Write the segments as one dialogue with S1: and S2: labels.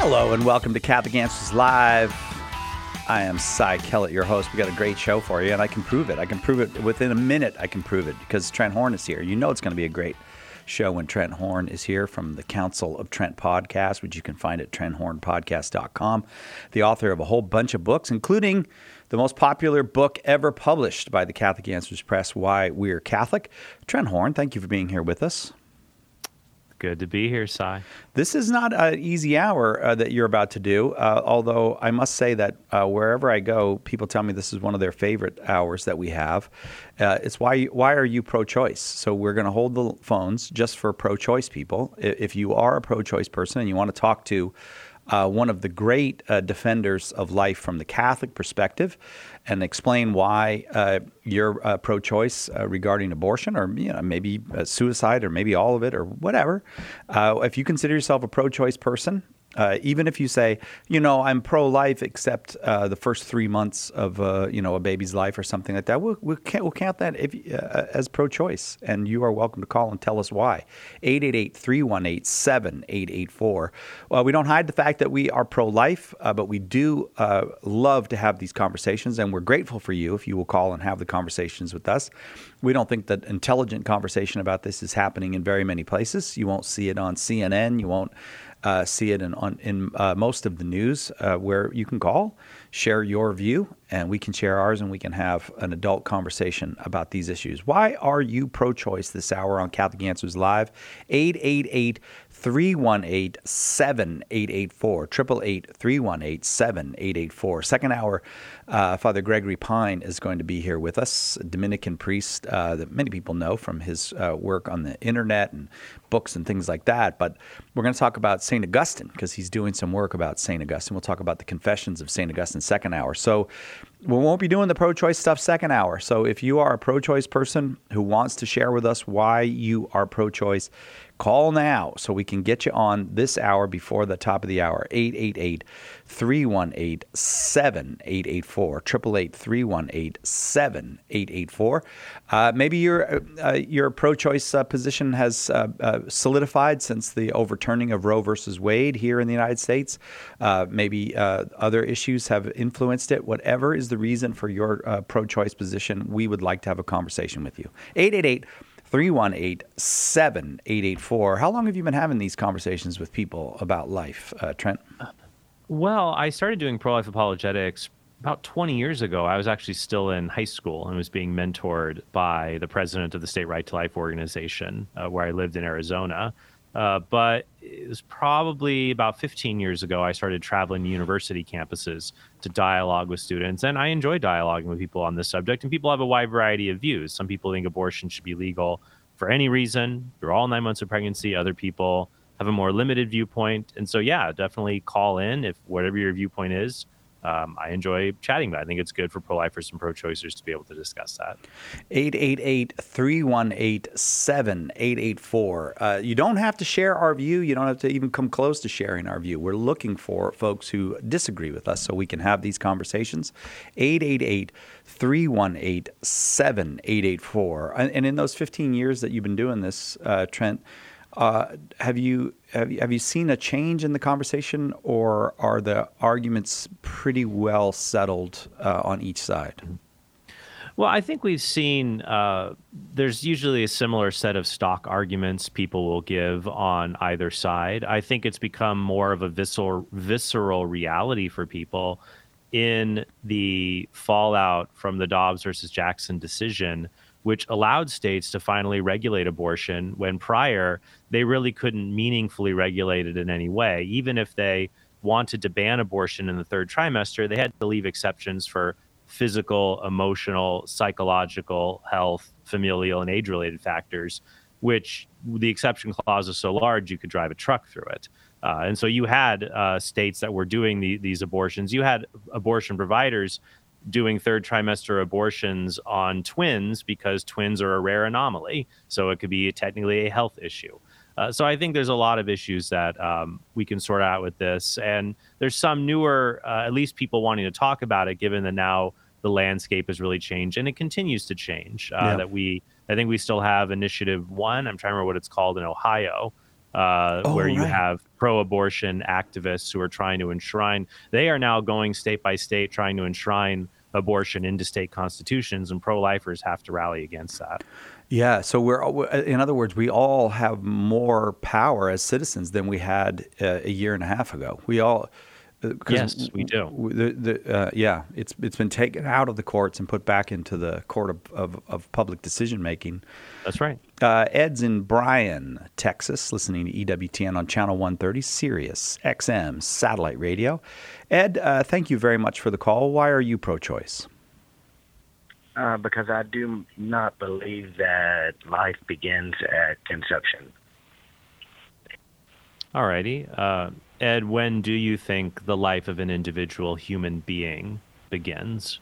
S1: Hello and welcome to Catholic Answers Live. I am Cy Kellett, your host. We got a great show for you, and I can prove it. I can prove it within a minute. I can prove it because Trent Horn is here. You know it's going to be a great show when Trent Horn is here from the Council of Trent podcast, which you can find at trenthornpodcast.com. The author of a whole bunch of books, including the most popular book ever published by the Catholic Answers Press, Why We're Catholic. Trent Horn, thank you for being here with us.
S2: Good to be here, Cy.
S1: This is not an easy hour that you're about to do, although I must say that wherever I go, people tell me this is one of their favorite hours that we have. It's why are you pro-choice? So we're going to hold the phones just for pro-choice people. If you are a pro-choice person and you want to talk to one of the great defenders of life from the Catholic perspective and explain why you're pro-choice regarding abortion or maybe suicide or maybe all of it or whatever. If you consider yourself a pro-choice person, even if you say, I'm pro-life except the first 3 months of a baby's life or something like that, we'll count that as pro-choice. And you are welcome to call and tell us why. 888-318-7884. Well, we don't hide the fact that we are pro-life, but we do love to have these conversations, and we're grateful for you if you will call and have the conversations with us. We don't think that intelligent conversation about this is happening in very many places. You won't see it on CNN. You won't see it in most of the news where you can call, share your view, and we can share ours, and we can have an adult conversation about these issues. Why are you pro-choice this hour on Catholic Answers Live? 888-318-7884, 888-318-7884. Second hour, Father Gregory Pine is going to be here with us, a Dominican priest that many people know from his work on the internet and books and things like that. But we're going to talk about St. Augustine because he's doing some work about St. Augustine. We'll talk about the Confessions of St. Augustine second hour. So we won't be doing the pro-choice stuff second hour. So if you are a pro-choice person who wants to share with us why you are pro-choice, call now so we can get you on this hour before the top of the hour. 888-318-7884, 888-318-7884. Maybe your pro-choice position has solidified since the overturning of Roe versus Wade here in the United States. Maybe other issues have influenced it. Whatever is the reason for your pro-choice position, we would like to have a conversation with you. 888-318-7884. How long have you been having these conversations with people about life, Trent?
S2: Well, I started doing pro-life apologetics about 20 years ago. I was actually still in high school and was being mentored by the president of the State Right to Life organization where I lived in Arizona. But it was probably about 15 years ago I started traveling to university campuses to dialogue with students. And I enjoy dialoguing with people on this subject. And people have a wide variety of views. Some people think abortion should be legal for any reason through all 9 months of pregnancy. Other people have a more limited viewpoint. And so, yeah, definitely call in if whatever your viewpoint is. I enjoy chatting, but I think it's good for pro-lifers and pro-choicers to be able to discuss that.
S1: 888-318-7884. You don't have to share our view. You don't have to even come close to sharing our view. We're looking for folks who disagree with us so we can have these conversations. 888-318-7884. And in those 15 years that you've been doing this, Trent, have you seen a change in the conversation, or are the arguments pretty well settled on each side?
S2: Well, I think we've seen there's usually a similar set of stock arguments people will give on either side. I think it's become more of a visceral reality for people in the fallout from the Dobbs versus Jackson decision, which allowed states to finally regulate abortion when prior they really couldn't meaningfully regulate it in any way. Even if they wanted to ban abortion in the third trimester, they had to leave exceptions for physical, emotional, psychological health, familial, and age-related factors, which the exception clause is so large you could drive a truck through it. And so you had states that were doing these abortions. You had abortion providers doing third trimester abortions on twins because twins are a rare anomaly. So it could be technically a health issue. So I think there's a lot of issues that we can sort out with this. And there's some newer, at least people wanting to talk about it, given that now the landscape has really changed and it continues to change. I think we still have Initiative 1. I'm trying to remember what it's called in Ohio, where
S1: Oh,
S2: you
S1: right.
S2: have pro-abortion activists who are trying to enshrine. They are now going state by state trying to enshrine abortion into state constitutions, and pro-lifers have to rally against that.
S1: Yeah, so in other words, we all have more power as citizens than we had a year and a half ago. We all, because
S2: Yes, we do.
S1: yeah, it's been taken out of the courts and put back into the court of public decision making.
S2: That's right.
S1: Ed's in Bryan, Texas, listening to EWTN on Channel 130, Sirius XM satellite radio. Ed, thank you very much for the call. Why are you pro-choice?
S3: Because I do not believe that life begins at conception.
S2: All righty. Ed, when do you think the life of an individual human being begins?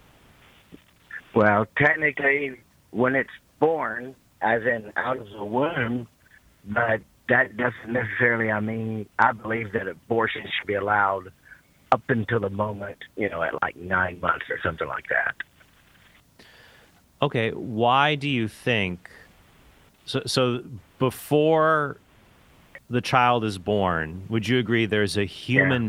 S3: Well, technically, when it's born, as in out of the womb, but that doesn't necessarily, I believe that abortion should be allowed up until the moment, at like 9 months or something like that.
S2: Okay, why do you think so before the child is born, would you agree there's a human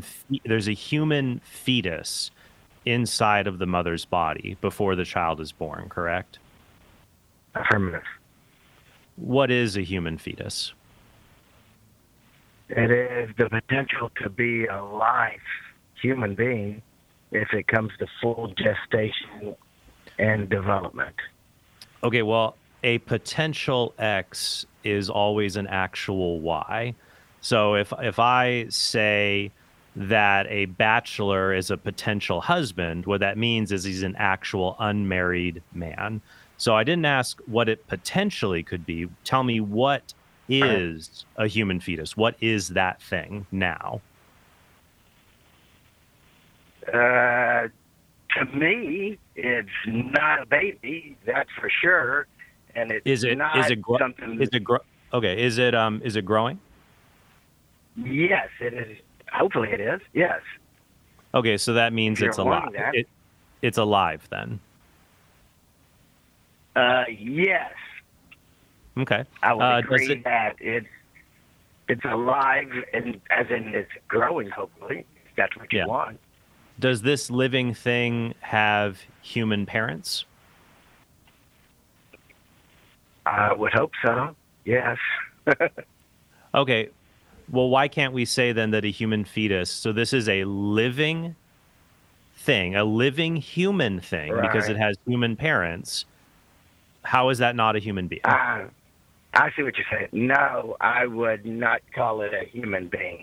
S2: fetus inside of the mother's body before the child is born, correct?
S3: Affirmative.
S2: What is a human fetus?
S3: It is the potential to be a live human being if it comes to full gestation and development.
S2: Okay, well, a potential X is always an actual Y. So if I say that a bachelor is a potential husband, what that means is he's an actual unmarried man. So I didn't ask what it potentially could be. Tell me, what is a human fetus? What is that thing now?
S3: To me, it's not a baby, that's for sure, and it's not something.
S2: Okay, is it growing?
S3: Yes, it is. Hopefully, it is. Yes.
S2: Okay, so that means it's alive. It's alive then.
S3: Yes.
S2: Okay.
S3: I would agree that it's alive, and as in it's growing. Hopefully, if that's what you want.
S2: Does this living thing have human parents?
S3: I would hope so. Yes.
S2: Okay. Well, why can't we say then that a human fetus, so this is a living thing, a living human thing,
S3: right,
S2: because it has human parents. How is that not a human being?
S3: I see what you're saying. No, I would not call it a human being.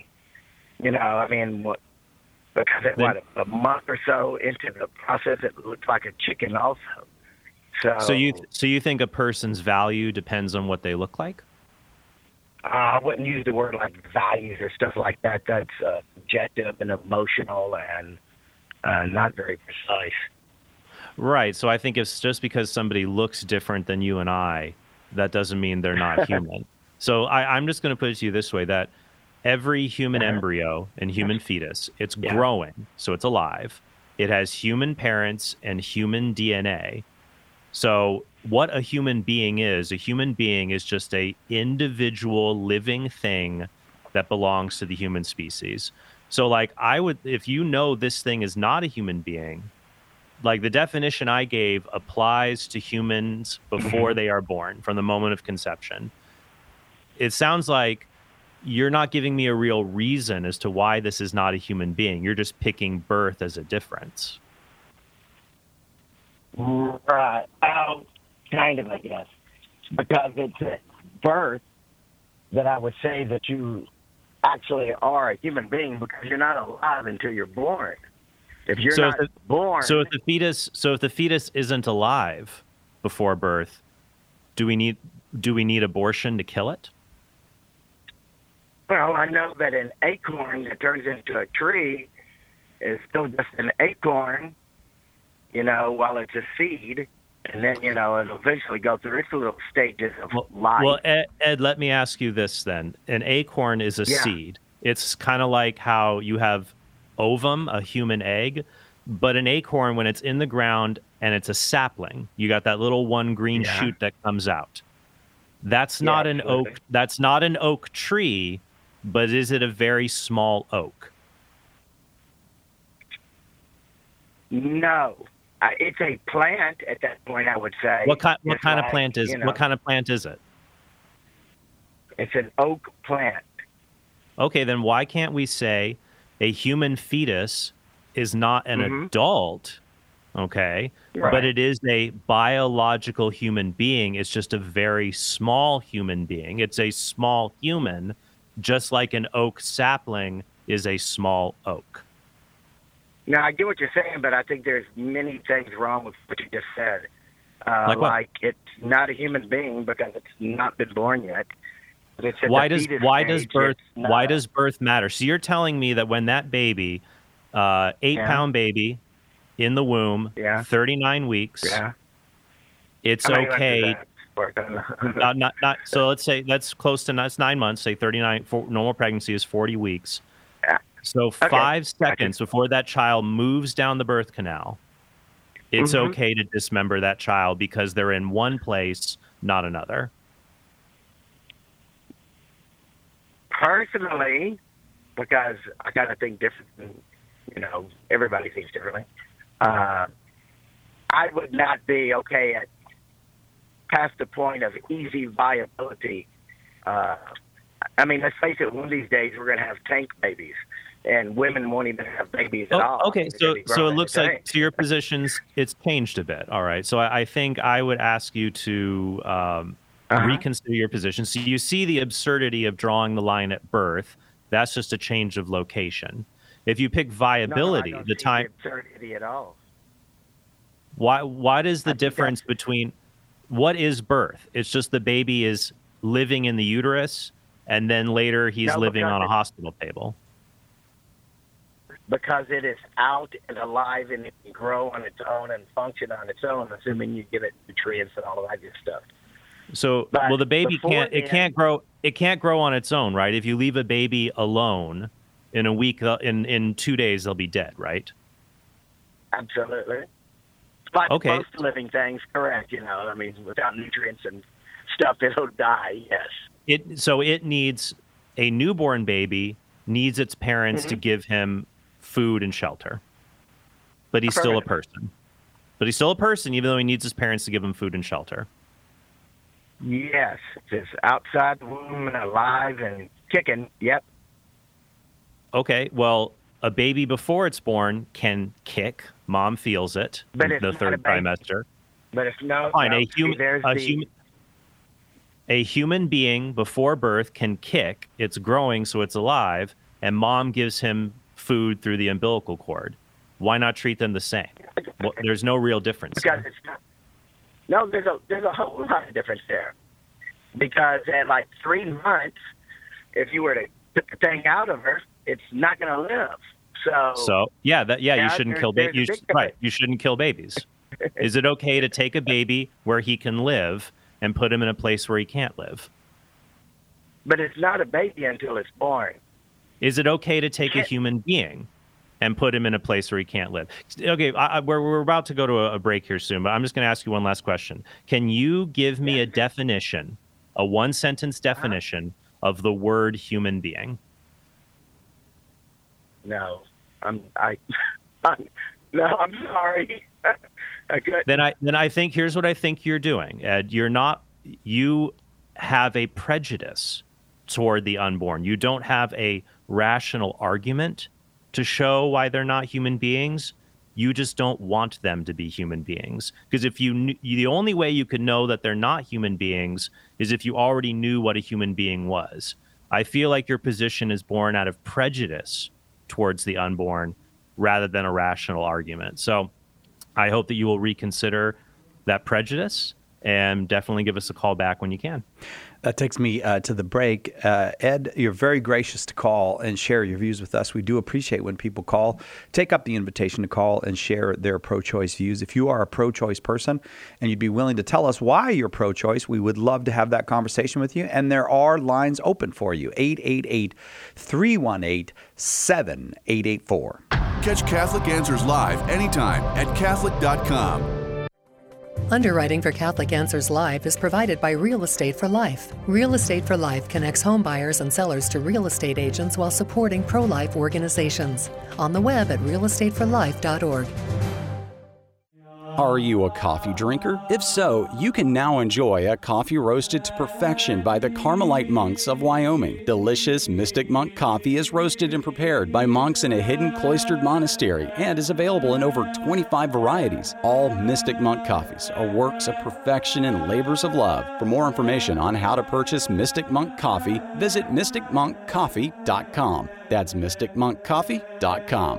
S3: Because a month or so into the process, it looks like a chicken also.
S2: So you think a person's value depends on what they look like?
S3: I wouldn't use the word like values or stuff like that. That's subjective and emotional and not very precise.
S2: Right. So I think it's just because somebody looks different than you and I, that doesn't mean they're not human. So I'm just going to put it to you this way, that every human embryo and human fetus, it's growing, so it's alive. It has human parents and human DNA. So what a human being is just a individual living thing that belongs to the human species. So like if this thing is not a human being, like the definition I gave applies to humans before they are born, from the moment of conception. It sounds like you're not giving me a real reason as to why this is not a human being. You're just picking birth as a difference.
S3: Right. Kind of, I guess. Because it's at birth that I would say that you actually are a human being, because you're not alive until you're born. If you're not born...
S2: So if the fetus isn't alive before birth, do we need abortion to kill it?
S3: Well, I know that an acorn that turns into a tree is still just an acorn, while it's a seed. And then, it'll eventually go through its little stages of life.
S2: Well, Ed, let me ask you this then. An acorn is a seed. It's kind of like how you have ovum, a human egg, but an acorn, when it's in the ground and it's a sapling, you got that little one green shoot that comes out. That's not an oak. That's not an oak tree, but is it a very small oak?
S3: No, it's a plant at that point. I would say.
S2: What kind of plant is? What kind of plant is it?
S3: It's an oak plant.
S2: Okay, then why can't we say a human fetus is not an adult? Okay,
S3: right.
S2: But it is a biological human being. It's just a very small human being. It's a small human, just like an oak sapling is a small oak.
S3: Now, I get what you're saying, but I think there's many things wrong with what you just said. Like it's not a human being because it's not been born yet. Why
S2: does birth matter? So you're telling me that when that baby, 8-pound baby, in the womb, 39 weeks, it's okay. So let's say that's close to that's 9 months. Say 39. Normal pregnancy is 40 weeks. So 5 seconds before that child moves down the birth canal, it's okay to dismember that child because they're in one place, not another.
S3: Personally, because I kind of think different, everybody thinks differently. I would not be okay at past the point of easy viability. Let's face it, one of these days we're going to have tank babies, and women won't even have babies at all.
S2: Okay, so it looks like, to your positions, it's changed a bit. All right, so I think I would ask you to reconsider your position. So you see the absurdity of drawing the line at birth. That's just a change of location. If you pick viability,
S3: I don't see the absurdity at all.
S2: What is the difference between what is birth? It's just the baby is living in the uterus, and then later he's living on a hospital table.
S3: Because it is out and alive and it can grow on its own and function on its own, assuming you give it nutrients and all of that good stuff.
S2: So, the baby can't grow on its own, right? If you leave a baby alone in a week, in 2 days, they'll be dead, right?
S3: Absolutely. Like most living things, correct. Without nutrients and stuff, it'll die. Yes.
S2: It needs a newborn baby needs its parents to give him food and shelter, but he's still a person. But he's still a person, even though he needs his parents to give him food and shelter.
S3: Yes, it's outside the womb and alive and kicking. Yep.
S2: Okay, well, a baby before it's born can kick. Mom feels it in the third trimester.
S3: But if no,
S2: fine. A human being before birth can kick. It's growing, so it's alive, and mom gives him food through the umbilical cord. Why not treat them the same? Well, there's no real difference.
S3: Because it's not. No, there's a whole lot of difference there. Because at like 3 months, if you were to put the thing out of her, it's not going to live. You shouldn't kill babies. Right, you shouldn't kill babies. Is it okay to take a baby where he can live and put him in a place where he can't live? But it's not a baby until it's born.
S2: Is it okay to take a human being and put him in a place where he can't live? Okay, we're about to go to a break here soon, but I'm just going to ask you one last question. Can you give me a definition, a one-sentence definition of the word human being?
S3: No, I'm sorry.
S2: Then I think here's what I think you're doing, Ed. You have a prejudice toward the unborn. You don't have a rational argument to show why they're not human beings. You just don't want them to be human beings. Because the only way you could know that they're not human beings is if you already knew what a human being was. I feel like your position is born out of prejudice towards the unborn rather than a rational argument. So I hope that you will reconsider that prejudice and definitely give us a call back when you can.
S1: That takes me to the break. Ed, you're very gracious to call and share your views with us. We do appreciate when people call. Take up the invitation to call and share their pro-choice views. If you are a pro-choice person and you'd be willing to tell us why you're pro-choice, we would love to have that conversation with you. And there are lines open for you. 888-318-7884.
S4: Catch Catholic Answers live anytime at Catholic.com. Underwriting for Catholic Answers Live is provided by Real Estate for Life. Real Estate for Life connects home buyers and sellers to real estate agents while supporting pro-life organizations. On the web at realestateforlife.org.
S5: Are you a coffee drinker? If so, you can now enjoy a coffee roasted to perfection by the Carmelite monks of Wyoming. Delicious Mystic Monk coffee is roasted and prepared by monks in a hidden cloistered monastery and is available in over 25 varieties. All Mystic Monk coffees are works of perfection and labors of love. For more information on how to purchase Mystic Monk coffee, visit mysticmonkcoffee.com. That's mysticmonkcoffee.com.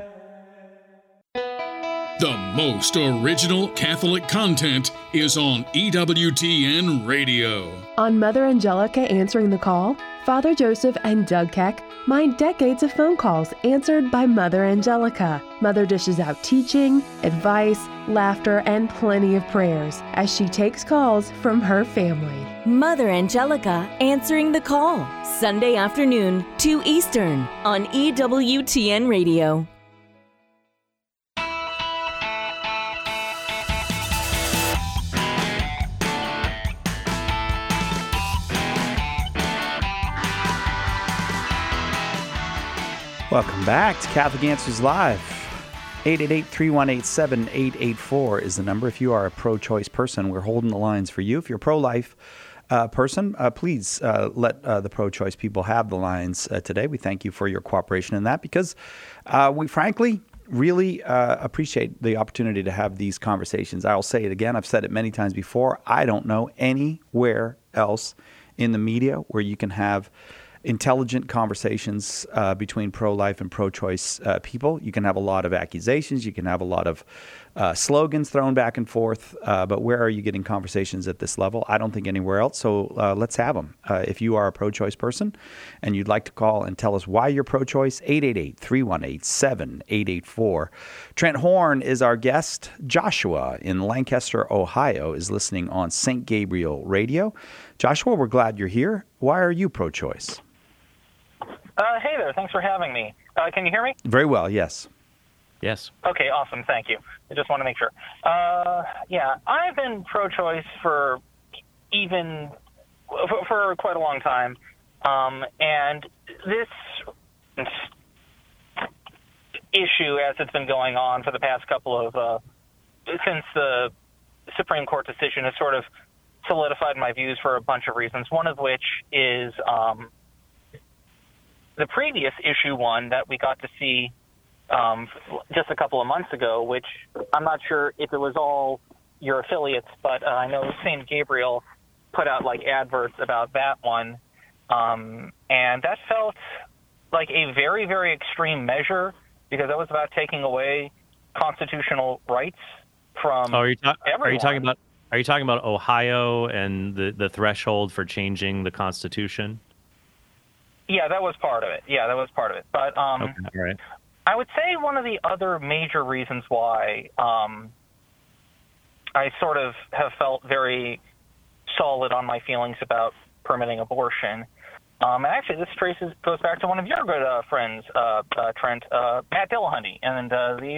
S6: The most original Catholic content is on EWTN Radio.
S7: On Mother Angelica Answering the Call, Father Joseph and Doug Keck mine decades of phone calls answered by Mother Angelica. Mother dishes out teaching, advice, laughter, and plenty of prayers as she takes calls from her family.
S8: Mother Angelica Answering the Call, Sunday afternoon, 2 Eastern, on EWTN Radio.
S1: Welcome back to Catholic Answers Live. 888-318-7884 is the number. If you are a pro-choice person, we're holding the lines for you. If you're a pro-life person, please let the pro-choice people have the lines today. We thank you for your cooperation in that because we frankly really appreciate the opportunity to have these conversations. I'll say it again. I've said it many times before. I don't know anywhere else in the media where you can have intelligent conversations between pro-life and pro-choice people. You can have a lot of accusations. You can have a lot of slogans thrown back and forth. But where are you getting conversations at this level? I don't think anywhere else. So let's have them. If you are a pro-choice person and you'd like to call and tell us why you're pro-choice, 888-318-7884. Trent Horn is our guest. Joshua in Lancaster, Ohio is listening on St. Gabriel Radio. Joshua, we're glad you're here. Why are you pro-choice?
S9: Hey there. Thanks for having me. Can you hear me?
S1: Very well, yes.
S2: Yes.
S9: Okay, awesome. Thank you. I just want to make sure. Yeah, I've been pro-choice for quite a long time. And this issue, as it's been going on for the past couple of, since the Supreme Court decision, has sort of solidified my views for a bunch of reasons, one of which is the previous issue one that we got to see just a couple of months ago, which I'm not sure if it was all your affiliates, but I know St. Gabriel put out like adverts about that one, and that felt like a very, very extreme measure because that was about taking away constitutional rights from everyone.
S2: Are you talking about Ohio and the threshold for changing the Constitution?
S9: Yeah, that was part of it. But
S2: okay, all right.
S9: I would say one of the other major reasons why I sort of have felt very solid on my feelings about permitting abortion. And actually, this goes back to one of your good friends, Trent, Matt Dillahunty, and the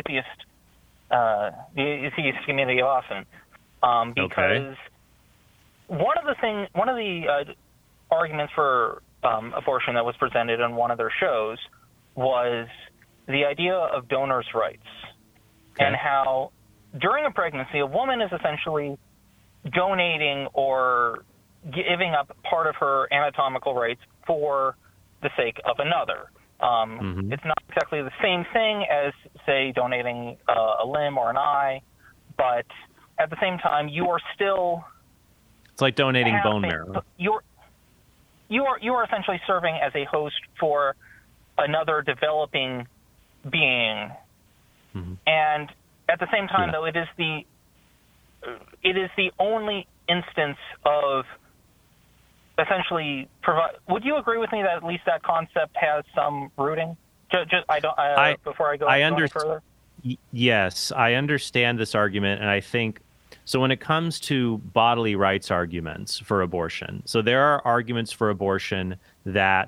S9: atheist community of Austin. Because one of the arguments for abortion that was presented on one of their shows was the idea of donors' rights and how during a pregnancy, a woman is essentially donating or giving up part of her anatomical rights for the sake of another. It's not exactly the same thing as, say, donating a limb or an eye, but at the same time, you are still...
S2: It's like donating bone marrow.
S9: You are essentially serving as a host for another developing being, and at the same time, though, it is the only instance of essentially provide. Would you agree with me that at least that concept has some rooting? Before I go any further.
S2: Yes, I understand this argument, and I think. So when it comes to bodily rights arguments for abortion, so there are arguments for abortion that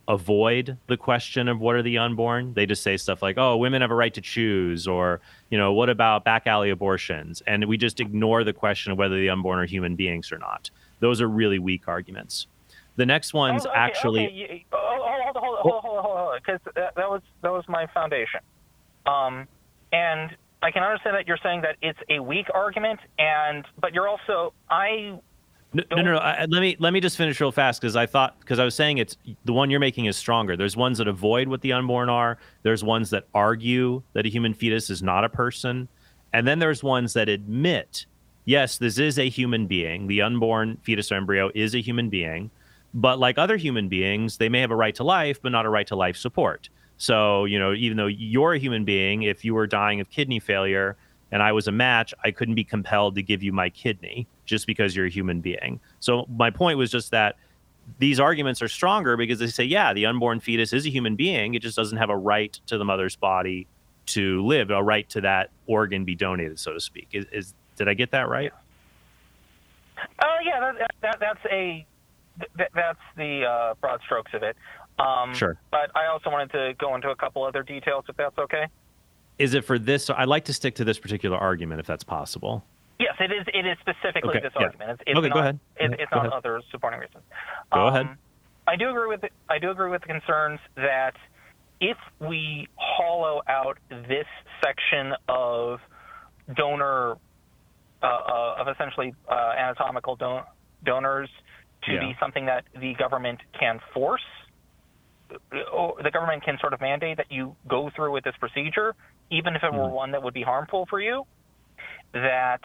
S2: avoid the question of what are the unborn. They just say stuff like, oh, women have a right to choose, or, what about back alley abortions? And we just ignore the question of whether the unborn are human beings or not. Those are really weak arguments. The next one's actually...
S9: Okay. Hold on, because that was my foundation. And I can understand that you're saying that it's a weak argument, but you're also...
S2: No. Let me just finish real fast, because I was saying it's the one you're making is stronger. There's ones that avoid what the unborn are. There's ones that argue that a human fetus is not a person, and then there's ones that admit, yes, this is a human being. The unborn fetus or embryo is a human being, but like other human beings, they may have a right to life, but not a right to life support. So, even though you're a human being, if you were dying of kidney failure and I was a match, I couldn't be compelled to give you my kidney just because you're a human being. So my point was just that these arguments are stronger because they say, yeah, the unborn fetus is a human being. It just doesn't have a right to the mother's body to live, a right to that organ be donated, so to speak. Did I get that right?
S9: Yeah, that's the broad strokes of it.
S2: Sure.
S9: But I also wanted to go into a couple other details, if that's okay.
S2: Is it for this? I'd like to stick to this particular argument, if that's possible.
S9: Yes, it is. It is specifically this argument. It's
S2: okay,
S9: not,
S2: go ahead.
S9: It's
S2: go
S9: not
S2: ahead.
S9: other supporting reasons.
S2: Go ahead.
S9: I do agree with the concerns that if we hollow out this section of donor, of essentially anatomical donors to be something that the government can force, the government can sort of mandate that you go through with this procedure, even if it were one that would be harmful for you, that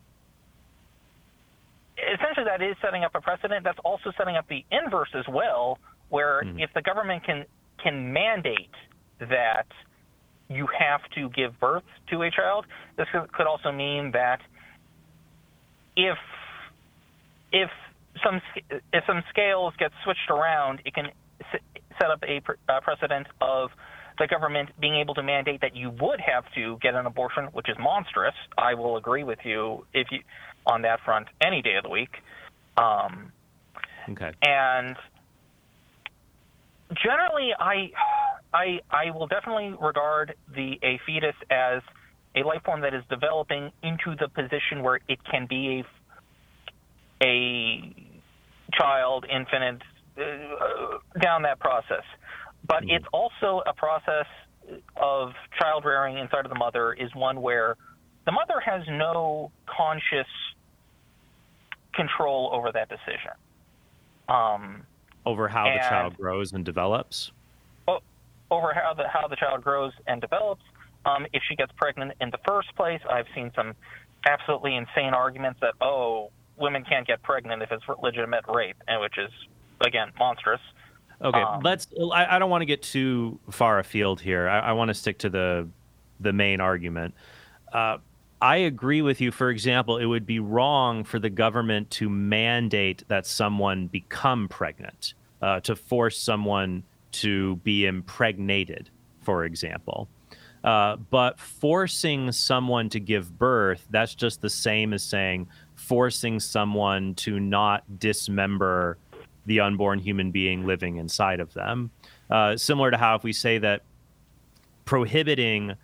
S9: essentially that is setting up a precedent. That's also setting up the inverse as well, where if the government can mandate that you have to give birth to a child, this could also mean that if some scales get switched around, it can set up a precedent of the government being able to mandate that you would have to get an abortion, which is monstrous. I will agree with you on that front any day of the week.
S2: Okay.
S9: And generally, I will definitely regard a fetus as a life form that is developing into the position where it can be a child, infant, down that process. But it's also a process of child rearing inside of the mother is one where the mother has no conscious control over that decision.
S2: Over how the child grows and develops?
S9: Over how the child grows and develops. If she gets pregnant in the first place, I've seen some absolutely insane arguments that, women can't get pregnant if it's legitimate rape, and which is, again, monstrous.
S2: Okay, I don't want to get too far afield here. I want to stick to the main argument. I agree with you. For example, it would be wrong for the government to mandate that someone become pregnant, to force someone to be impregnated, for example. But forcing someone to give birth, that's just the same as saying forcing someone to not dismember the unborn human being living inside of them. Similar to how if we say that prohibiting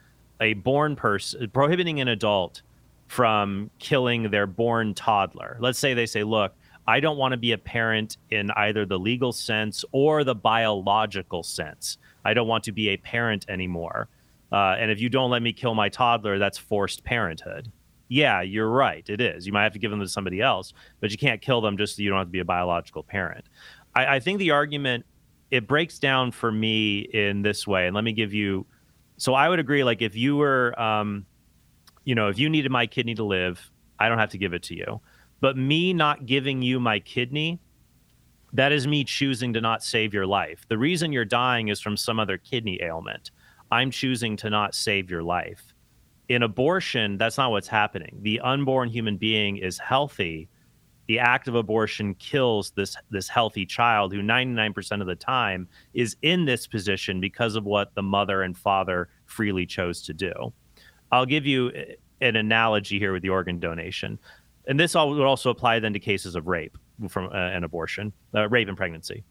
S2: an adult from killing their born toddler. Let's say they say, look, I don't want to be a parent in either the legal sense or the biological sense. I don't want to be a parent anymore. And if you don't let me kill my toddler, that's forced parenthood. Yeah, you're right. It is. You might have to give them to somebody else, but you can't kill them just so you don't have to be a biological parent. I think the argument, it breaks down for me in this way. And let me give you, so I would agree, like if you were, if you needed my kidney to live, I don't have to give it to you. But me not giving you my kidney, that is me choosing to not save your life. The reason you're dying is from some other kidney ailment. I'm choosing to not save your life. In abortion, that's not what's happening. The unborn human being is healthy. The act of abortion kills this healthy child who 99% of the time is in this position because of what the mother and father freely chose to do. I'll give you an analogy here with the organ donation. And this would also apply then to cases of rape from an abortion, rape and pregnancy.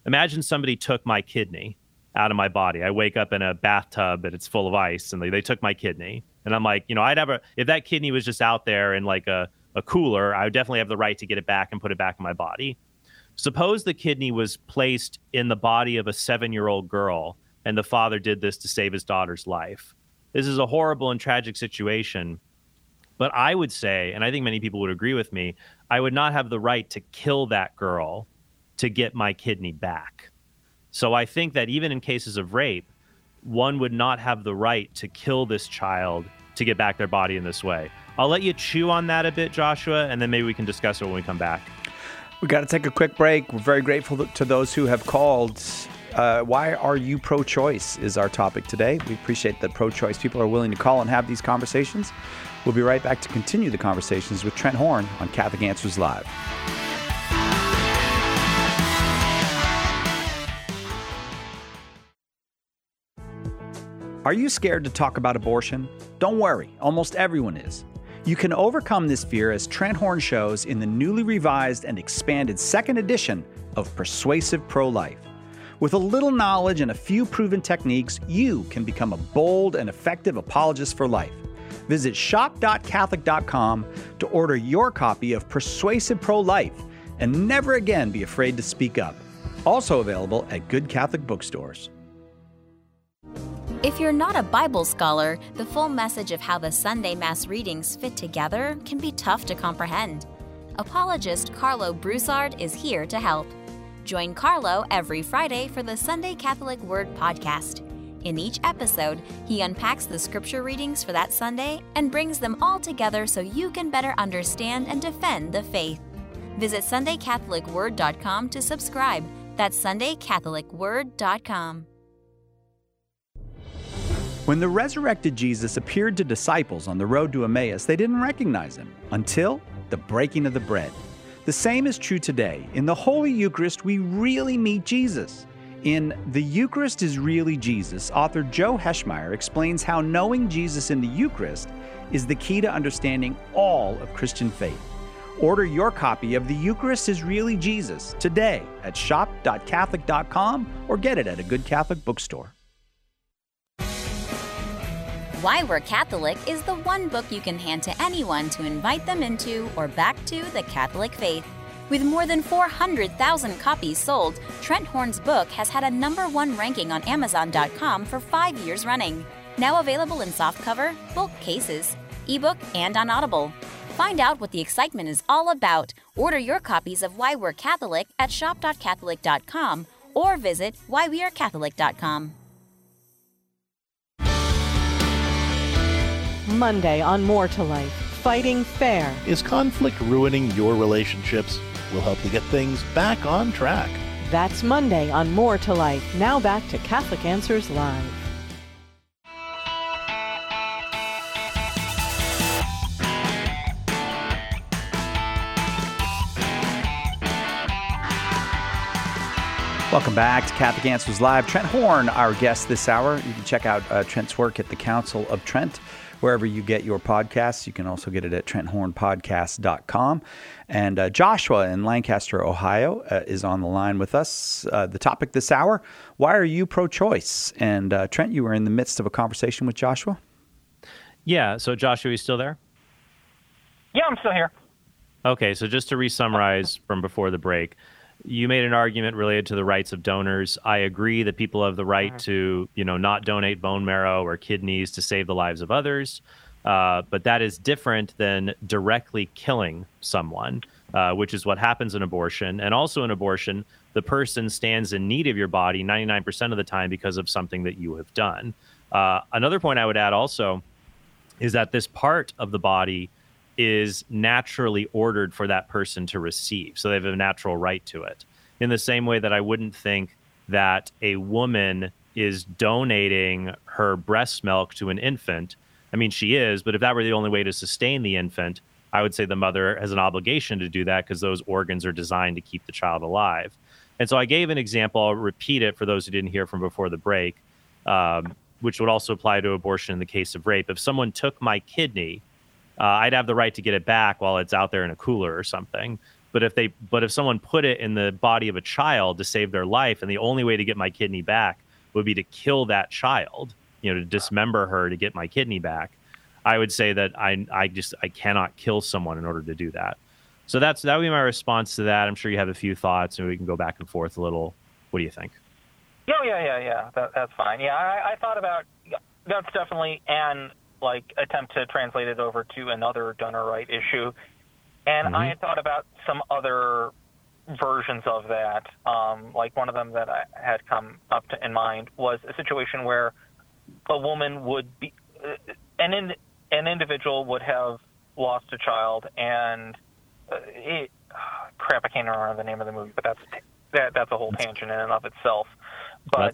S2: Imagine somebody took my kidney out of my body. I wake up in a bathtub and it's full of ice, and they took my kidney. And I'm like, if that kidney was just out there in like a cooler, I would definitely have the right to get it back and put it back in my body. Suppose the kidney was placed in the body of a 7-year-old girl, and the father did this to save his daughter's life. This is a horrible and tragic situation. But I would say, and I think many people would agree with me, I would not have the right to kill that girl to get my kidney back. So I think that even in cases of rape, one would not have the right to kill this child to get back their body in this way. I'll let you chew on that a bit, Joshua, and then maybe we can discuss it when we come back.
S1: We got to take a quick break. We're very grateful to those who have called. Why are you pro-choice is our topic today. We appreciate that pro-choice people are willing to call and have these conversations. We'll be right back to continue the conversations with Trent Horn on Catholic Answers Live. Are you scared to talk about abortion? Don't worry, almost everyone is. You can overcome this fear as Trent Horn shows in the newly revised and expanded second edition of Persuasive Pro-Life. With a little knowledge and a few proven techniques, you can become a bold and effective apologist for life. Visit shop.catholic.com to order your copy of Persuasive Pro-Life and never again be afraid to speak up. Also available at good Catholic bookstores.
S10: If you're not a Bible scholar, the full message of how the Sunday Mass readings fit together can be tough to comprehend. Apologist Carlo Broussard is here to help. Join Carlo every Friday for the Sunday Catholic Word podcast. In each episode, he unpacks the scripture readings for that Sunday and brings them all together so you can better understand and defend the faith. Visit SundayCatholicWord.com to subscribe. That's SundayCatholicWord.com.
S1: When the resurrected Jesus appeared to disciples on the road to Emmaus, they didn't recognize him until the breaking of the bread. The same is true today. In the Holy Eucharist, we really meet Jesus. In The Eucharist is Really Jesus, author Joe Heschmeyer explains how knowing Jesus in the Eucharist is the key to understanding all of Christian faith. Order your copy of The Eucharist is Really Jesus today at shop.catholic.com or get it at a good Catholic bookstore.
S10: Why We're Catholic is the one book you can hand to anyone to invite them into or back to the Catholic faith. With more than 400,000 copies sold, Trent Horn's book has had a #1 ranking on Amazon.com for 5 years running. Now available in softcover, bulk cases, ebook, and on Audible. Find out what the excitement is all about. Order your copies of Why We're Catholic at shop.catholic.com or visit whywearecatholic.com.
S11: Monday on More to Life, Fighting Fair.
S12: Is conflict ruining your relationships? We'll help you get things back on track.
S11: That's Monday on More to Life. Now back to Catholic Answers Live.
S1: Welcome back to Catholic Answers Live. Trent Horn, our guest this hour. You can check out Trent's work at the Council of Trent, wherever you get your podcasts. You can also get it at TrentHornPodcast.com. And Joshua in Lancaster, Ohio, is on the line with us. The topic this hour, why are you pro-choice? And Trent, you were in the midst of a conversation with Joshua?
S2: Yeah, so Joshua, are you still there?
S9: Yeah, I'm still here.
S2: Okay, so just to re-summarize from before the break, you made an argument related to the rights of donors. I agree that people have the right to, not donate bone marrow or kidneys to save the lives of others. But that is different than directly killing someone, which is what happens in abortion. And also in abortion, the person stands in need of your body 99% of the time because of something that you have done. Another point I would add also is that this part of the body is naturally ordered for that person to receive. So they have a natural right to it. In the same way that I wouldn't think that a woman is donating her breast milk to an infant. I mean, she is, but if that were the only way to sustain the infant, I would say the mother has an obligation to do that because those organs are designed to keep the child alive. And so I gave an example. I'll repeat it for those who didn't hear from before the break, which would also apply to abortion in the case of rape. If someone took my kidney, I'd have the right to get it back while it's out there in a cooler or something. But if someone put it in the body of a child to save their life, and the only way to get my kidney back would be to kill that child, to dismember her to get my kidney back, I would say that I cannot kill someone in order to do that. So that would be my response to that. I'm sure you have a few thoughts, and we can go back and forth a little. What do you think?
S9: Yeah. That's fine. Yeah, I thought about that's definitely an attempt to translate it over to another donor right issue, and I had thought about some other versions of that. Like one of them that I had come up in mind was a situation where a woman would be an individual would have lost a child, and crap, I can't remember the name of the movie, but that's a whole tangent in and of itself. But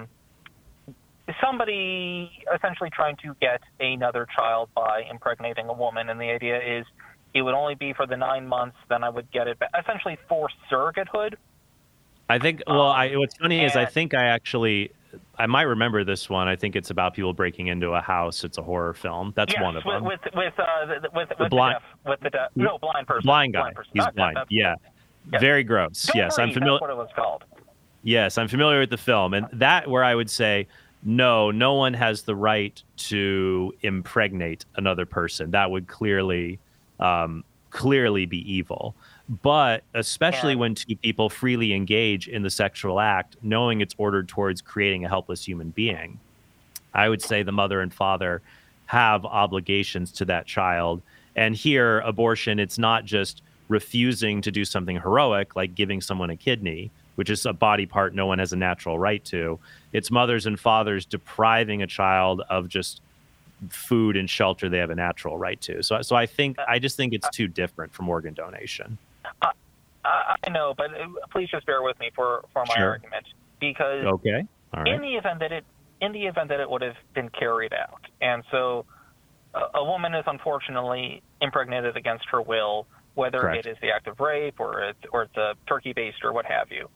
S9: somebody essentially trying to get another child by impregnating a woman, and the idea is it would only be for the 9 months, then I would get it back, essentially for surrogatehood.
S2: I think, what's funny is I might remember this one. I think it's about people breaking into a house. It's a horror film. That's one of them.
S9: With the blind person.
S2: Blind guy. He's blind. Yeah. Very gross. Yes, I'm familiar.
S9: That's what it was called.
S2: Yes, I'm familiar with the film, and that where I would say no one has the right to impregnate another person. That would clearly be evil. But especially when two people freely engage in the sexual act, knowing it's ordered towards creating a helpless human being, I would say the mother and father have obligations to that child. And here, abortion, it's not just refusing to do something heroic, like giving someone a kidney, which is a body part no one has a natural right to. It's mothers and fathers depriving a child of just food and shelter they have a natural right to. So I just think it's too different from organ donation.
S9: I know, but please just bear with me for my argument, because in the event that it would have been carried out, and so a woman is unfortunately impregnated against her will, whether it is the act of rape or it's a turkey baster or what have you.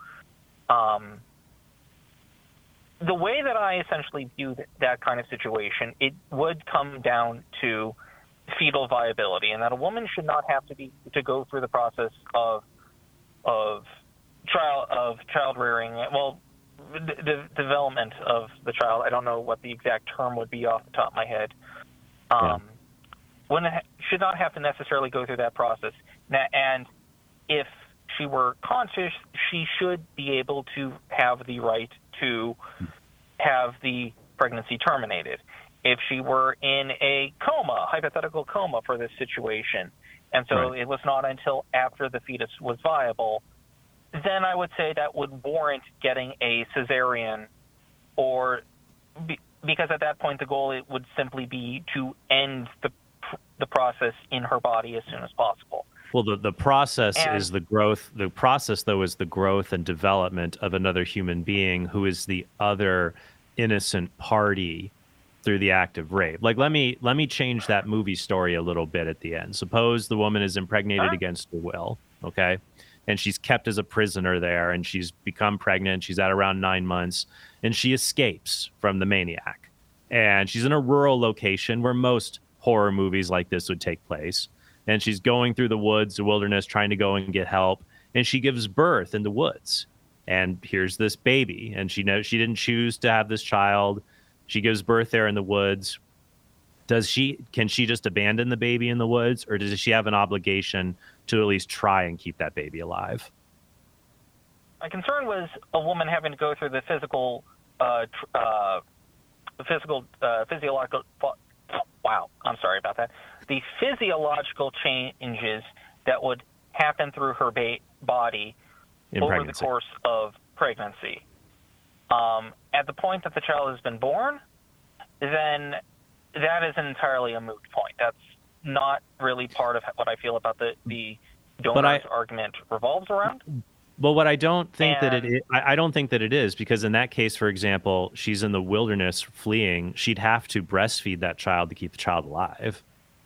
S9: The way that I essentially view that kind of situation, it would come down to fetal viability, and that a woman should not have to go through the process of child rearing. Well, the development of the child. I don't know what the exact term would be off the top of my head. Women should not have to necessarily go through that process. And if she were conscious, she should be able to have the right to have the pregnancy terminated. If she were in a hypothetical coma for this situation, and so it was not until after the fetus was viable, then I would say that would warrant getting a cesarean, because at that point the goal it would simply be to end the process in her body as soon as possible.
S2: Well, the process is the growth. The process, though, is the growth and development of another human being who is the other innocent party through the act of rape. Like, let me change that movie story a little bit at the end. Suppose the woman is impregnated against her will, okay? And she's kept as a prisoner there, and she's become pregnant. She's at around 9 months, and she escapes from the maniac. And she's in a rural location where most horror movies like this would take place. And she's going through the woods, the wilderness, trying to go and get help. And she gives birth in the woods. And here's this baby. And she knows she didn't choose to have this child. She gives birth there in the woods. Can she just abandon the baby in the woods, or does she have an obligation to at least try and keep that baby alive?
S9: My concern was a woman having to go through the physiological. Wow, I'm sorry about that. The physiological changes that would happen through her body over the course of pregnancy. At the point that the child has been born, then that is entirely a moot point. That's not really part of what I feel about the donor's argument revolves around.
S2: But what I don't think I don't think that it is, because in that case, for example, she's in the wilderness fleeing. She'd have to breastfeed that child to keep the child alive.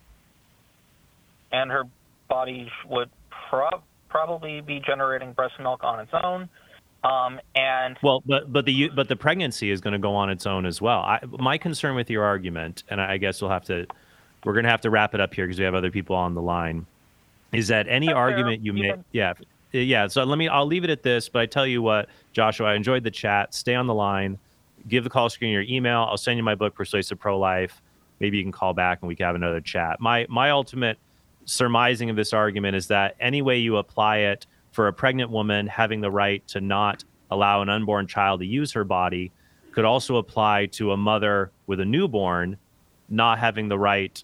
S9: And her body would probably be generating breast milk on its own.
S2: But the pregnancy is going to go on its own as well. My concern with your argument, and I guess we're going to have to wrap it up here because we have other people on the line, is that any argument you make, yeah. So I'll leave it at this, but I tell you what, Joshua, I enjoyed the chat. Stay on the line. Give the call screen your email. I'll send you my book, Persuasive Pro-Life. Maybe you can call back and we can have another chat. My ultimate surmising of this argument is that any way you apply it for a pregnant woman having the right to not allow an unborn child to use her body could also apply to a mother with a newborn not having the right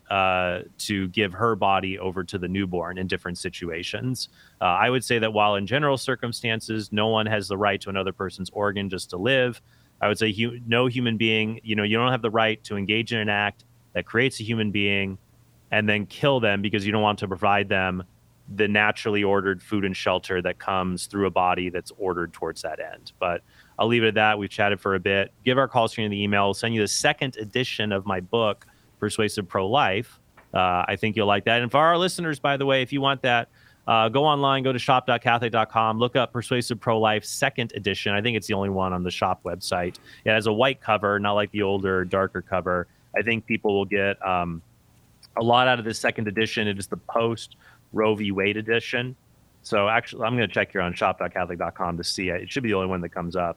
S2: to give her body over to the newborn in different situations. I would say that while in general circumstances, no one has the right to another person's organ just to live, I would say no human being, you don't have the right to engage in an act that creates a human being and then kill them because you don't want to provide them the naturally ordered food and shelter that comes through a body that's ordered towards that end. But I'll leave it at that. We've chatted for a bit. Give our call screen the email. We'll send you the second edition of my book, Persuasive Pro-Life. I think you'll like that. And for our listeners, by the way, if you want that, go online, go to shop.catholic.com, look up Persuasive Pro-Life second edition. I think it's the only one on the shop website. It has a white cover, not like the older, darker cover. I think people will get a lot out of this second edition. It is the post Roe v. Wade edition. So actually, I'm going to check here on shop.catholic.com to see it. It should be the only one that comes up.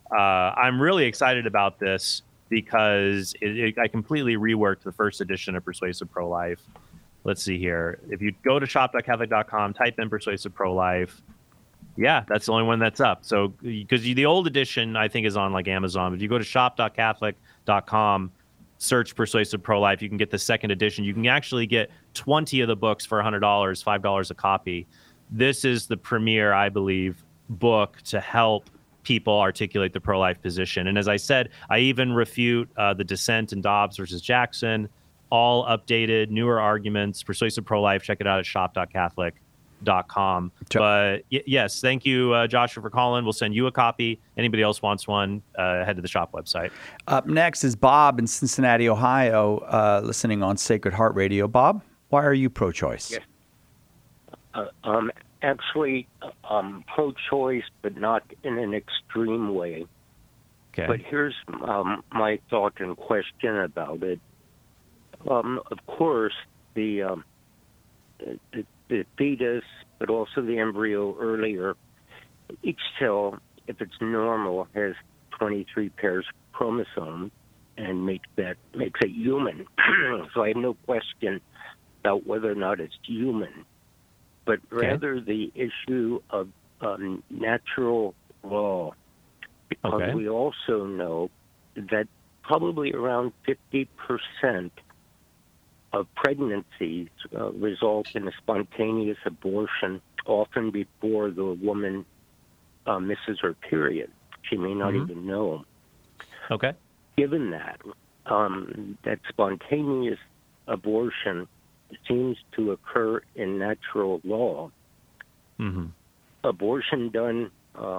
S2: I'm really excited about this because I completely reworked the first edition of Persuasive Pro-Life. Let's see here. If you go to shop.catholic.com, type in Persuasive Pro-Life. Yeah, that's the only one that's up. So because the old edition, I think, is on like Amazon. If you go to shop.catholic.com, search Persuasive Pro-Life, you can get the second edition. You can actually get 20 of the books for $100, $5 a copy. This is the premier, I believe, book to help people articulate the pro-life position. And as I said, I even refute the dissent in Dobbs versus Jackson, all updated, newer arguments. Persuasive Pro-Life, check it out at shop.catholic.com. But yes, thank you, Joshua, for calling. We'll send you a copy. Anybody else wants one, head to the shop website.
S1: Up next is Bob in Cincinnati, Ohio, listening on Sacred Heart Radio. Bob, why are you pro-choice?
S13: Yes. Actually, pro-choice, but not in an extreme way.
S2: Okay.
S13: But here's my thought and question about it. Of course, the fetus, but also the embryo earlier, each cell, if it's normal, has 23 pairs of chromosomes and makes it human. So I have no question about whether or not it's human. But rather the issue of natural law, because we also know that probably around 50% of pregnancies result in a spontaneous abortion, often before the woman misses her period. She may not even know.
S2: Okay.
S13: Given that, that spontaneous abortion seems to occur in natural law. Abortion done,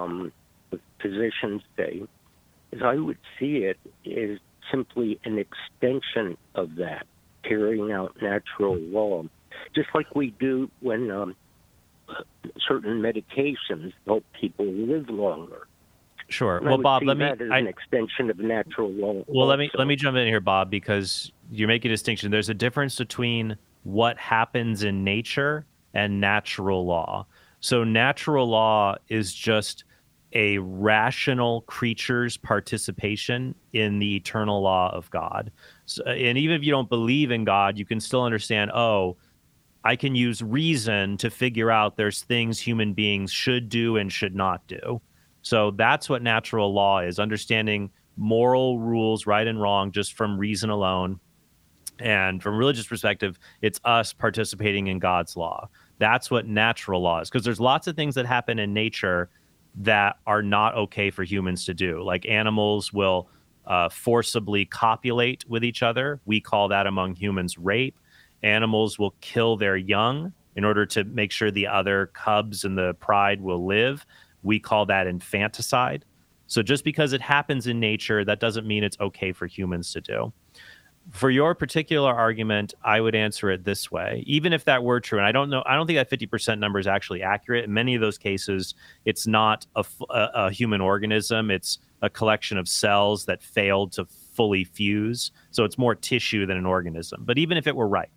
S13: physicians say, as I would see it, is simply an extension of that, carrying out natural law, just like we do when certain medications help people live longer.
S2: Sure.
S13: And
S2: well, Bob, let me.
S13: That is an extension of natural law.
S2: Well, let me jump in here, Bob, because you're making a distinction. There's a difference between what happens in nature and natural law. So natural law is just a rational creature's participation in the eternal law of God. So, and even if you don't believe in God, you can still understand, I can use reason to figure out there's things human beings should do and should not do. So that's what natural law is, understanding moral rules, right and wrong, just from reason alone. And from a religious perspective, it's us participating in God's law. That's what natural law is, because there's lots of things that happen in nature that are not okay for humans to do. Like animals will forcibly copulate with each other. We call that among humans rape. Animals will kill their young in order to make sure the other cubs and the pride will live. We call that infanticide. So just because it happens in nature, that doesn't mean it's okay for humans to do. For your particular argument, I would answer it this way. Even if that were true, and I don't think that 50% number is actually accurate. In many of those cases, it's not a human organism. It's a collection of cells that failed to fully fuse. So it's more tissue than an organism. But even if it were right,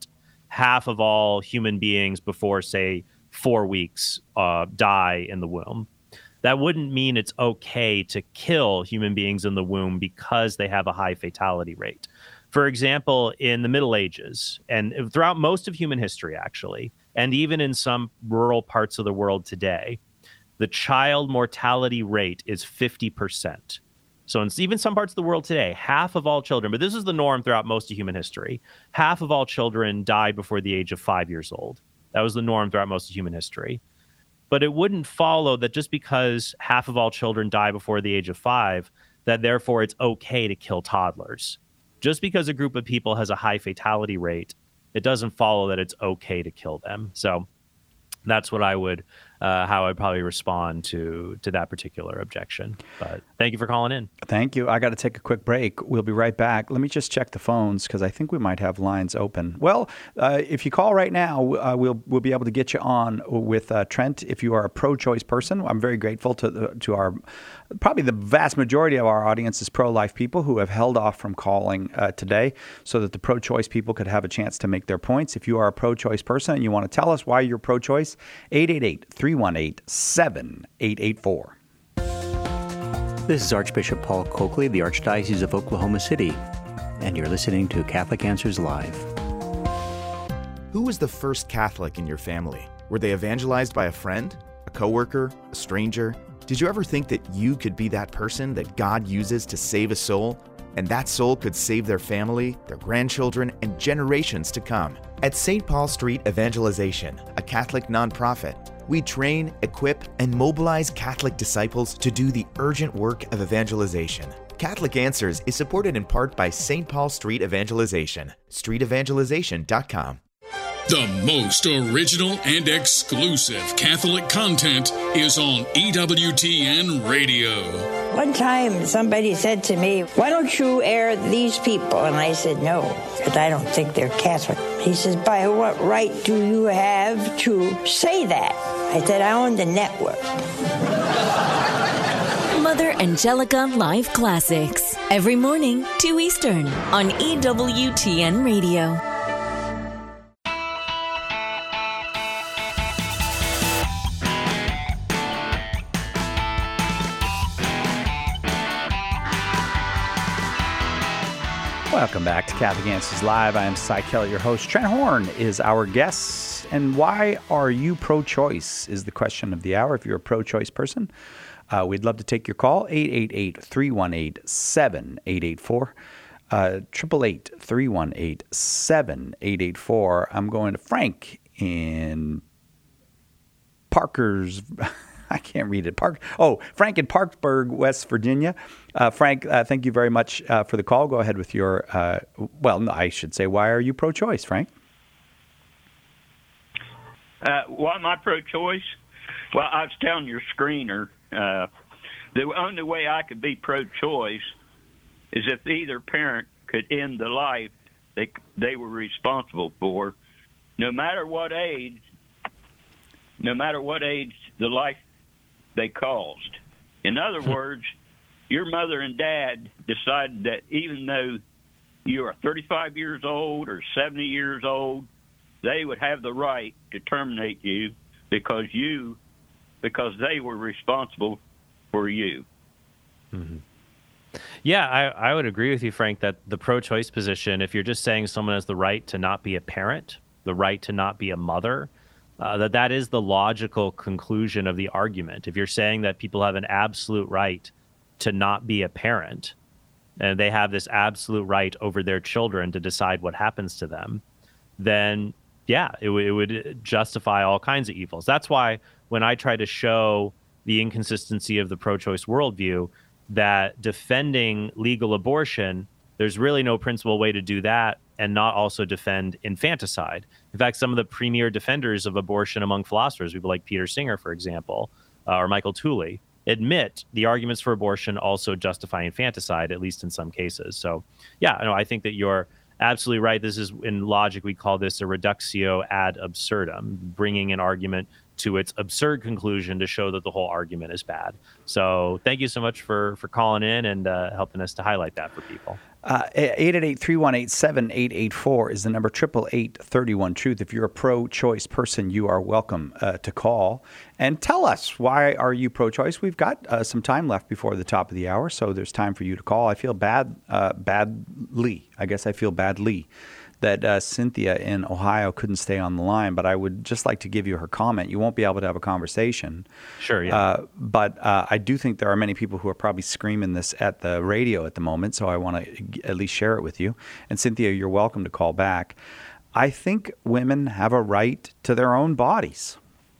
S2: half of all human beings before, say, 4 weeks die in the womb. That wouldn't mean it's okay to kill human beings in the womb because they have a high fatality rate. For example, in the Middle Ages, and throughout most of human history, actually, and even in some rural parts of the world today, the child mortality rate is 50%. So in even some parts of the world today, half of all children, but this is the norm throughout most of human history, half of all children die before the age of 5 years old. That was the norm throughout most of human history. But it wouldn't follow that just because half of all children die before the age of 5, that therefore it's okay to kill toddlers. Just because a group of people has a high fatality rate, it doesn't follow that it's okay to kill them. So that's what I would, how I'd probably respond to that particular objection. But thank you for calling in.
S1: Thank you. I got to take a quick break. We'll be right back. Let me just check the phones because I think we might have lines open. Well, if you call right now, we'll be able to get you on with Trent. If you are a pro-choice person, I'm very grateful to our probably the vast majority of our audience is pro-life people who have held off from calling today so that the pro-choice people could have a chance to make their points. If you are a pro-choice person and you want to tell us why you're pro-choice, 888-318-7884.
S14: This is Archbishop Paul Coakley, the Archdiocese of Oklahoma City, and you're listening to Catholic Answers Live.
S15: Who was the first Catholic in your family? Were they evangelized by a friend, a coworker, a stranger? Did you ever think that you could be that person that God uses to save a soul? And that soul could save their family, their grandchildren, and generations to come. At St. Paul Street Evangelization, a Catholic nonprofit, we train, equip, and mobilize Catholic disciples to do the urgent work of evangelization. Catholic Answers is supported in part by St. Paul Street Evangelization, streetevangelization.com.
S6: The most original and exclusive Catholic content is on EWTN Radio.
S16: One time somebody said to me, "Why don't you air these people?" And I said, "No, because I don't think they're Catholic." He says, "By what right do you have to say that?" I said, "I own the network."
S8: Mother Angelica Live Classics. Every morning, 2 Eastern on EWTN Radio.
S1: Welcome back to Catholic Answers Live. I am Cy Kelly, your host. Trent Horn is our guest. And why are you pro-choice is the question of the hour. If you're a pro-choice person, we'd love to take your call, 888-318-7884, 888-318-7884. I'm going to Frank in Parker's... I can't read it. Frank in Parkersburg, West Virginia. Frank, thank you very much for the call. Go ahead with your, I should say, why are you pro-choice, Frank?
S17: Why am I pro-choice? Well, I was telling your screener, the only way I could be pro-choice is if either parent could end the life they were responsible for, no matter what age the life they caused. In other words, your mother and dad decided that even though you are 35 years old or 70 years old, they would have the right to terminate you because they were responsible for you.
S2: Mm-hmm. Yeah, I would agree with you, Frank, that the pro-choice position, if you're just saying someone has the right to not be a parent, the right to not be a mother, that is the logical conclusion of the argument. If you're saying that people have an absolute right to not be a parent, and they have this absolute right over their children to decide what happens to them, then yeah, it would justify all kinds of evils. That's why when I try to show the inconsistency of the pro-choice worldview, that defending legal abortion, there's really no principled way to do that and not also defend infanticide. In fact, some of the premier defenders of abortion among philosophers, people like Peter Singer, for example, or Michael Tooley, admit the arguments for abortion also justify infanticide, at least in some cases. So, yeah, I think that you're absolutely right. This is, in logic, we call this a reductio ad absurdum, bringing an argument to its absurd conclusion to show that the whole argument is bad. So thank you so much for calling in and helping us to highlight that for people.
S1: 888-318-7884 is the number, 888-31-TRUTH. If you're a pro-choice person, you are welcome to call and tell us, why are you pro-choice? We've got some time left before the top of the hour, so there's time for you to call. I feel badly that Cynthia in Ohio couldn't stay on the line, but I would just like to give you her comment. You won't be able to have a conversation.
S2: Sure, yeah.
S1: But I do think there are many people who are probably screaming this at the radio at the moment, so I want to at least share it with you. And Cynthia, you're welcome to call back. I think women have a right to their own bodies.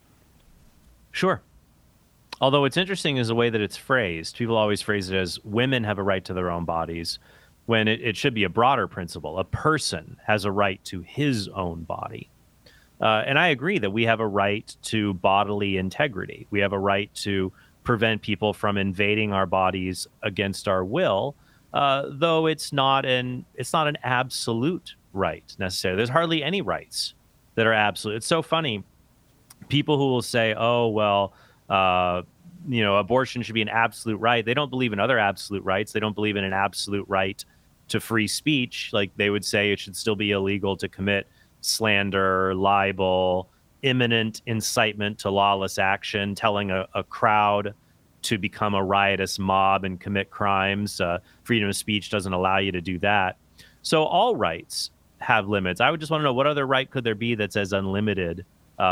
S2: Sure. Although what's interesting is the way that it's phrased. People always phrase it as women have a right to their own bodies, when it should be a broader principle. A person has a right to his own body. And I agree that we have a right to bodily integrity. We have a right to prevent people from invading our bodies against our will, though it's not an absolute right necessarily. There's hardly any rights that are absolute. It's so funny. People who will say, oh, well, abortion should be an absolute right. They don't believe in other absolute rights. They don't believe in an absolute right to free speech. Like, they would say it should still be illegal to commit slander, libel, imminent incitement to lawless action, telling a crowd to become a riotous mob and commit crimes. Freedom of speech doesn't allow you to do that. So all rights have limits. I would just want to know, what other right could there be that's as unlimited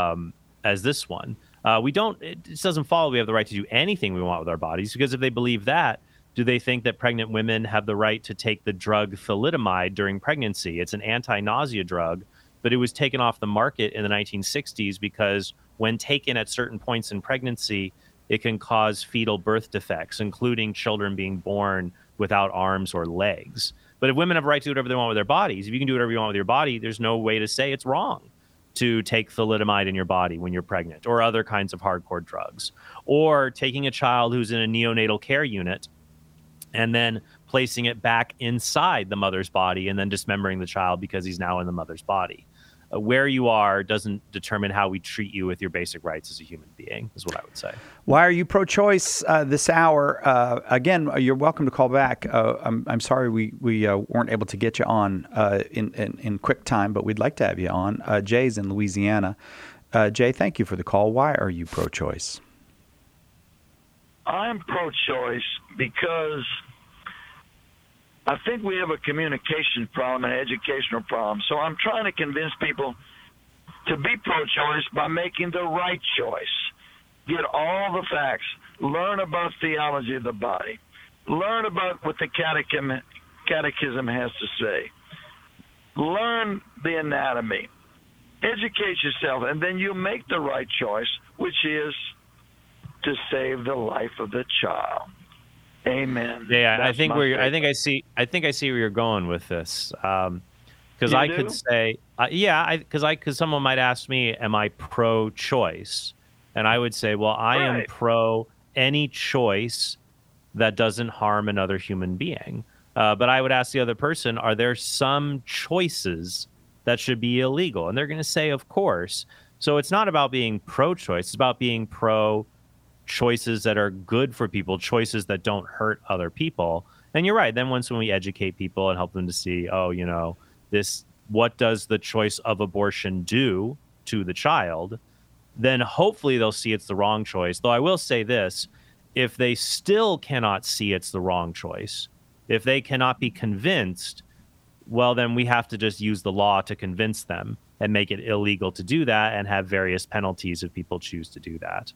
S2: as this one? It doesn't follow we have the right to do anything we want with our bodies, because if they believe that, do they think that pregnant women have the right to take the drug thalidomide during pregnancy? It's an anti-nausea drug, but it was taken off the market in the 1960s because when taken at certain points in pregnancy, it can cause fetal birth defects, including children being born without arms or legs. But if women have a right to do whatever they want with their bodies, if you can do whatever you want with your body, there's no way to say it's wrong to take thalidomide in your body when you're pregnant, or other kinds of hardcore drugs, or taking a child who's in a neonatal care unit and then placing it back inside the mother's body and then dismembering the child because he's now in the mother's body. Where you are doesn't determine how we treat you with your basic rights as a human being, is what I would say.
S1: Why are you pro-choice this hour? Again, you're welcome to call back. I'm sorry we weren't able to get you on in quick time, but we'd like to have you on. Jay's in Louisiana. Jay, thank you for the call. Why are you pro-choice?
S18: I'm pro-choice because I think we have a communication problem, an educational problem. So I'm trying to convince people to be pro-choice by making the right choice. Get all the facts. Learn about theology of the body. Learn about what the catechism has to say. Learn the anatomy. Educate yourself, and then you make the right choice, which is to save the life of the child. Amen.
S2: Yeah, I think I see where you're going with this. Because I could say, because someone might ask me, am I pro-choice? And I would say, well, I am pro any choice that doesn't harm another human being. But I would ask the other person, are there some choices that should be illegal? And they're going to say, of course. So it's not about being pro-choice. It's about being pro-choices that are good for people, choices that don't hurt other people. And you're right. Then when we educate people and help them to see, what does the choice of abortion do to the child, then hopefully they'll see it's the wrong choice. Though I will say this, if they still cannot see it's the wrong choice, if they cannot be convinced, well, then we have to just use the law to convince them and make it illegal to do that and have various penalties if people choose to do that.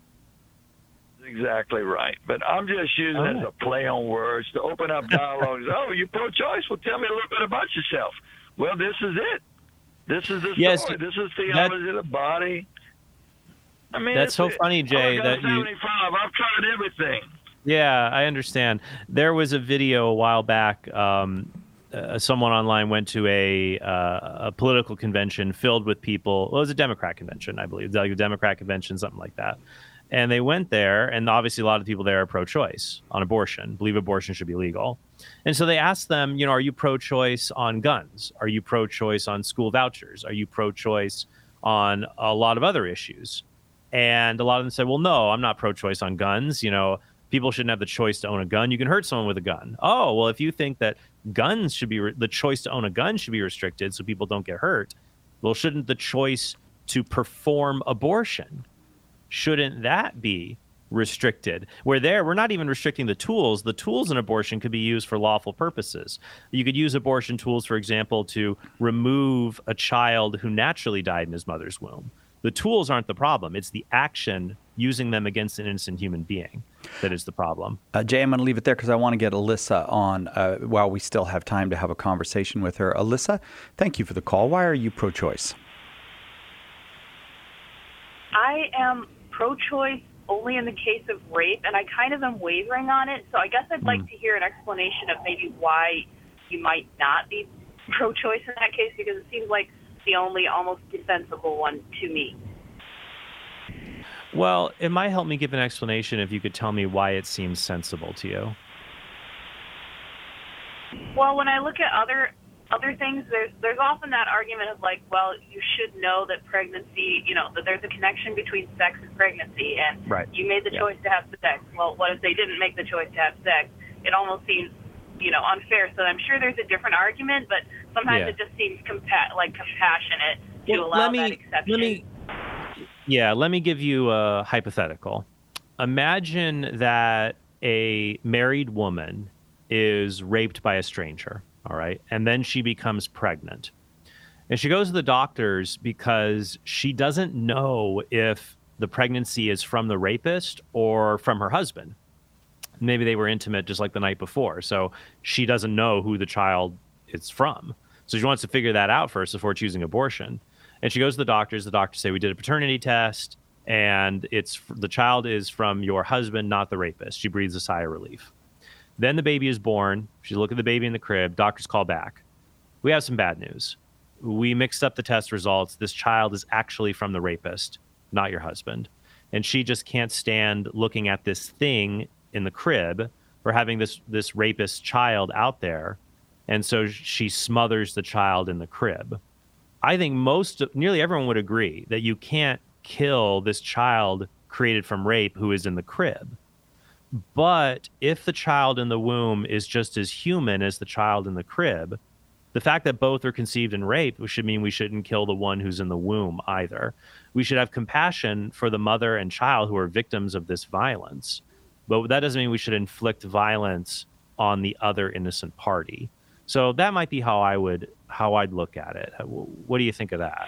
S18: Exactly right. But I'm just using it as a play on words to open up dialogues. Oh, you're pro-choice? Well, tell me a little bit about yourself. Well, this is it. This is the story.
S2: Yes,
S18: this is theology of the body. I mean,
S2: that's so funny, Jay.
S18: That 75. I've tried everything.
S2: Yeah, I understand. There was a video a while back. Someone online went to a political convention filled with people. Well, it was a Democrat convention, I believe, like a Democrat convention, something like that. And they went there, and obviously a lot of people there are pro-choice on abortion, believe abortion should be legal. And so they asked them, are you pro-choice on guns? Are you pro-choice on school vouchers? Are you pro-choice on a lot of other issues? And a lot of them said, well, no, I'm not pro-choice on guns. People shouldn't have the choice to own a gun. You can hurt someone with a gun. Oh, well, if you think that guns should be the choice to own a gun should be restricted so people don't get hurt. Well, shouldn't the choice to perform abortion, shouldn't that be restricted? We're not even restricting the tools. The tools in abortion could be used for lawful purposes. You could use abortion tools, for example, to remove a child who naturally died in his mother's womb. The tools aren't the problem. It's the action using them against an innocent human being that is the problem.
S1: Jay, I'm going to leave it there because I want to get Alyssa on while we still have time to have a conversation with her. Alyssa, thank you for the call. Why are you pro-choice?
S19: I am pro-choice only in the case of rape, and I kind of am wavering on it. So I guess I'd like to hear an explanation of maybe why you might not be pro-choice in that case, because it seems like the only almost defensible one to me.
S2: Well, it might help me give an explanation if you could tell me why it seems sensible to you.
S19: Well, when I look at other things, there's often that argument of like, well, you should know that pregnancy, that there's a connection between sex and pregnancy, and you made the choice to have sex. Well, what if they didn't make the choice to have sex? It almost seems, unfair. So I'm sure there's a different argument, but sometimes it just seems compassionate to allow that exception.
S2: Let me give you a hypothetical. Imagine that a married woman is raped by a stranger, all right? And then she becomes pregnant. And she goes to the doctors because she doesn't know if the pregnancy is from the rapist or from her husband. Maybe they were intimate just like the night before, so she doesn't know who the child is from. So she wants to figure that out first before choosing abortion. And she goes to the doctors. The doctors say, we did a paternity test, and the child is from your husband, not the rapist. She breathes a sigh of relief. Then the baby is born. She look at the baby in the crib. Doctors call back. We have some bad news. We mixed up the test results. This child is actually from the rapist, not your husband. And she just can't stand looking at this thing in the crib or having this rapist child out there. And so she smothers the child in the crib. I think nearly everyone would agree that you can't kill this child created from rape who is in the crib. But if the child in the womb is just as human as the child in the crib, the fact that both are conceived in rape should mean we shouldn't kill the one who's in the womb either. We should have compassion for the mother and child who are victims of this violence. But that doesn't mean we should inflict violence on the other innocent party. So that might be how I'd look at it. What do you think of that?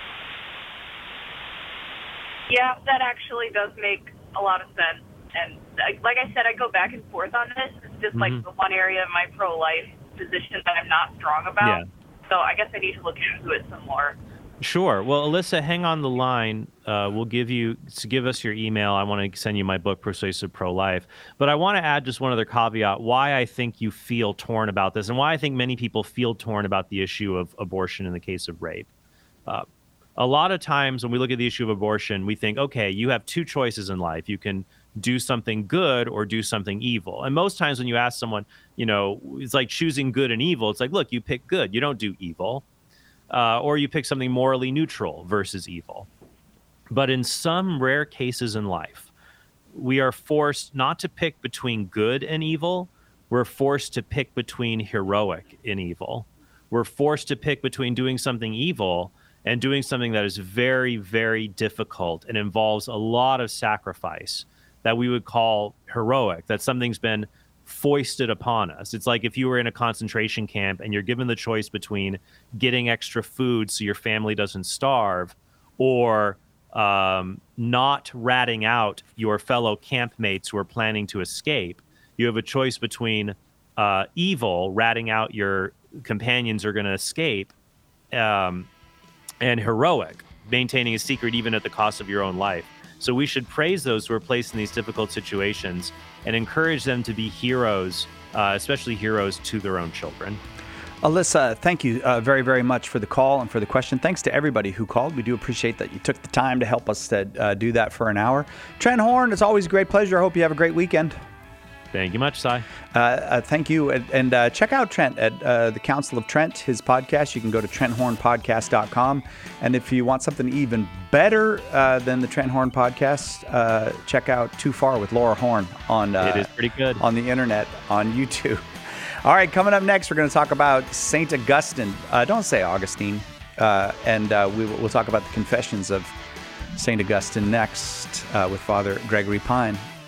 S19: Yeah, that actually does make a lot of sense. And like I said, I go back and forth on this. It's just like the one area of my pro-life position that I'm not strong about. Yeah. So I guess I need to look into it some more.
S2: Sure. Well, Alyssa, hang on the line. We'll give us your email. I want to send you my book, Persuasive Pro-Life. But I want to add just one other caveat, why I think you feel torn about this and why I think many people feel torn about the issue of abortion in the case of rape. A lot of times when we look at the issue of abortion, we think, okay, you have two choices in life. You can do something good or do something evil. And most times when you ask someone, it's like choosing good and evil. It's like, look, you pick good. You don't do evil. Or you pick something morally neutral versus evil. But in some rare cases in life, we are forced not to pick between good and evil. We're forced to pick between heroic and evil. We're forced to pick between doing something evil and doing something that is very, very difficult and involves a lot of sacrifice that we would call heroic, that something's been foisted upon us. It's like if you were in a concentration camp and you're given the choice between getting extra food so your family doesn't starve or not ratting out your fellow campmates who are planning to escape. You have a choice between evil, ratting out your companions who are going to escape, and heroic, maintaining a secret even at the cost of your own life. So we should praise those who are placed in these difficult situations and encourage them to be heroes, especially heroes to their own children.
S1: Alyssa, thank you very, very much for the call and for the question. Thanks to everybody who called. We do appreciate that you took the time to help us do that for an hour. Trent Horn, it's always a great pleasure. I hope you have a great weekend.
S2: Thank you much, Cy.
S1: Thank you. And check out Trent at the Council of Trent, his podcast. You can go to TrentHornPodcast.com. And if you want something even better than the Trent Horn Podcast, check out Too Far with Laura Horn on
S2: it is pretty good
S1: on the internet, on YouTube. All right, coming up next, we're going to talk about St. Augustine. Don't say Augustine. We'll talk about the Confessions of St. Augustine next with Father Gregory Pine.